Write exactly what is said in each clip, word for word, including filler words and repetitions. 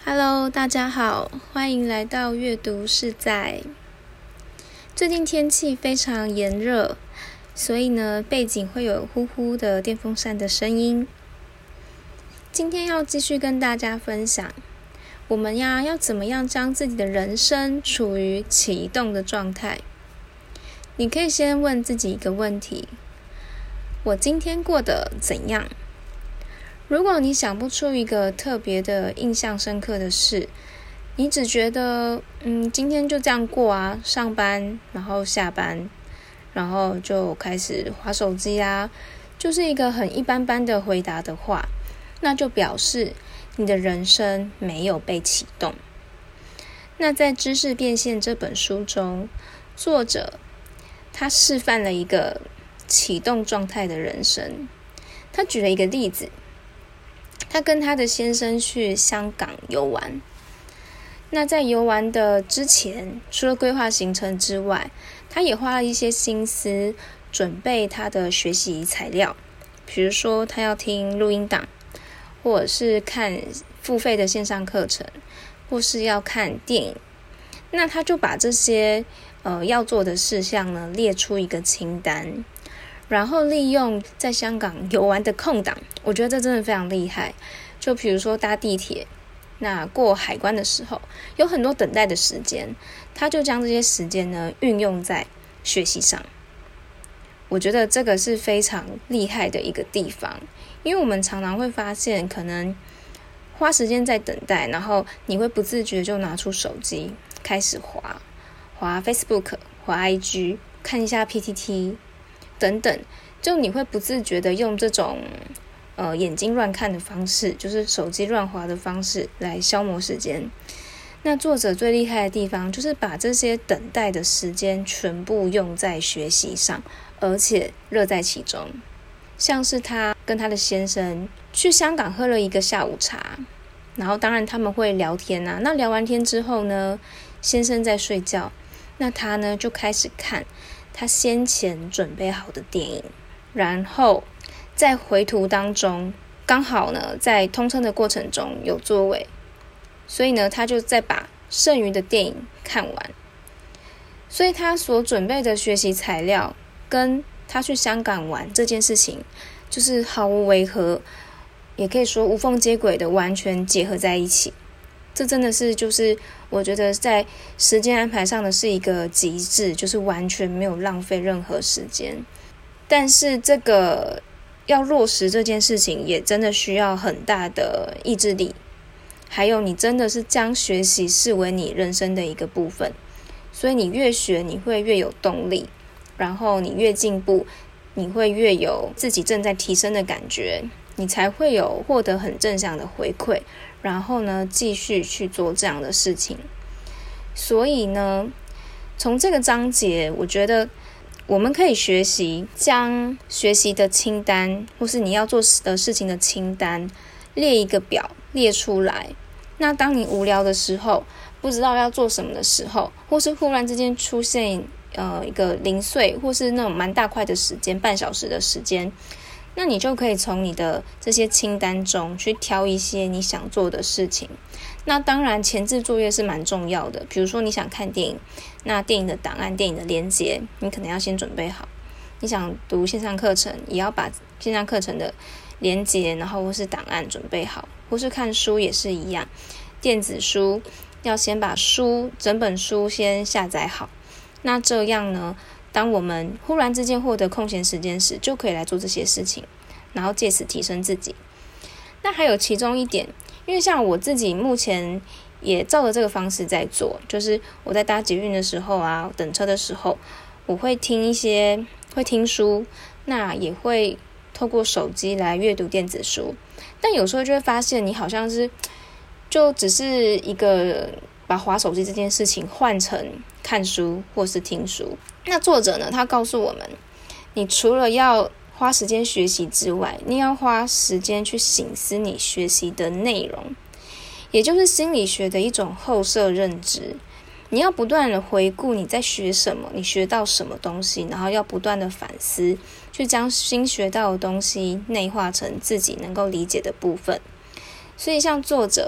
Hello， 大家好，欢迎来到阅读是在。最近天气非常炎热，所以呢，背景会有呼呼的电风扇的声音。今天要继续跟大家分享，我们呀要怎么样将自己的人生处于启动的状态。你可以先问自己一个问题：我今天过得怎样？如果你想不出一个特别的印象深刻的事，你只觉得嗯，今天就这样过啊，上班然后下班，然后就开始滑手机啊，就是一个很一般般的回答的话，那就表示你的人生没有被启动。那在《知识变现》这本书中，作者他示范了一个启动状态的人生。他举了一个例子，他跟他的先生去香港游玩。那在游玩的之前，除了规划行程之外，他也花了一些心思准备他的学习材料，比如说他要听录音档，或者是看付费的线上课程，或是要看电影。那他就把这些呃要做的事项呢列出一个清单，然后利用在香港游玩的空档，我觉得这真的非常厉害。就比如说搭地铁，那过海关的时候有很多等待的时间，他就将这些时间呢运用在学习上。我觉得这个是非常厉害的一个地方，因为我们常常会发现，可能花时间在等待，然后你会不自觉就拿出手机开始滑滑 Facebook、滑 I G、看一下 P T T 等等，就你会不自觉的用这种呃眼睛乱看的方式，就是手机乱滑的方式来消磨时间。那作者最厉害的地方就是把这些等待的时间全部用在学习上，而且乐在其中。像是他跟他的先生去香港喝了一个下午茶，然后当然他们会聊天啊，那聊完天之后呢，先生在睡觉，那他呢就开始看他先前准备好的电影，然后在回途当中刚好呢在通车的过程中有座位，所以呢他就再把剩余的电影看完。所以他所准备的学习材料跟他去香港玩这件事情就是毫无违和，也可以说无缝接轨的完全结合在一起。这真的是就是我觉得在时间安排上的是一个极致，就是完全没有浪费任何时间。但是这个要落实这件事情也真的需要很大的意志力，还有你真的是将学习视为你人生的一个部分，所以你越学你会越有动力，然后你越进步你会越有自己正在提升的感觉，你才会有获得很正向的回馈，然后呢继续去做这样的事情。所以呢从这个章节我觉得我们可以学习将学习的清单或是你要做的事情的清单列一个表列出来。那当你无聊的时候，不知道要做什么的时候，或是忽然之间出现呃一个零碎或是那种蛮大块的时间，半小时的时间，那你就可以从你的这些清单中去挑一些你想做的事情。那当然前置作业是蛮重要的，比如说你想看电影，那电影的档案、电影的连结你可能要先准备好。你想读线上课程，也要把线上课程的连结然后或是档案准备好，或是看书也是一样，电子书要先把书整本书先下载好。那这样呢，当我们忽然之间获得空闲时间时，就可以来做这些事情，然后借此提升自己。那还有其中一点，因为像我自己目前也照着这个方式在做，就是我在搭捷运的时候啊，等车的时候，我会听一些会听书，那也会透过手机来阅读电子书。但有时候就会发现你好像是就只是一个把滑手机这件事情换成看书或是听书。那作者呢，他告诉我们，你除了要花时间学习之外，你要花时间去省思你学习的内容，也就是心理学的一种后设认知。你要不断的回顾你在学什么，你学到什么东西，然后要不断的反思，去将新学到的东西内化成自己能够理解的部分。所以像作者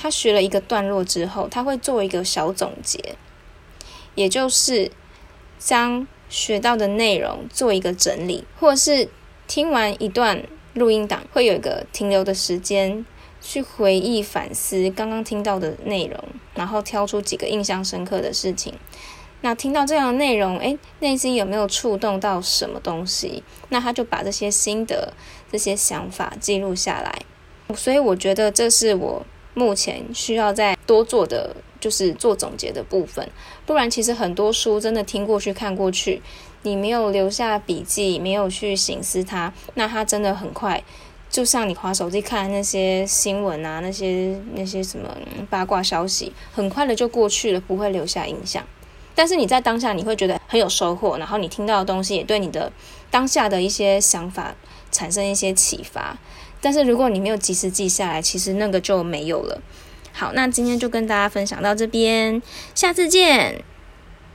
他学了一个段落之后，他会做一个小总结，也就是将学到的内容做一个整理，或者是听完一段录音档会有一个停留的时间，去回忆反思刚刚听到的内容，然后挑出几个印象深刻的事情。那听到这样的内容，诶，内心有没有触动到什么东西？那他就把这些心得、这些想法记录下来。所以我觉得这是我目前需要再多做的，就是做总结的部分。不然其实很多书真的听过去看过去，你没有留下笔记，没有去省思它，那它真的很快，就像你滑手机看那些新闻啊，那些那些什么八卦消息，很快的就过去了，不会留下印象。但是你在当下你会觉得很有收获，然后你听到的东西也对你的当下的一些想法产生一些启发。但是如果你没有及时记下来，其实那个就没有了。好，那今天就跟大家分享到这边，下次见。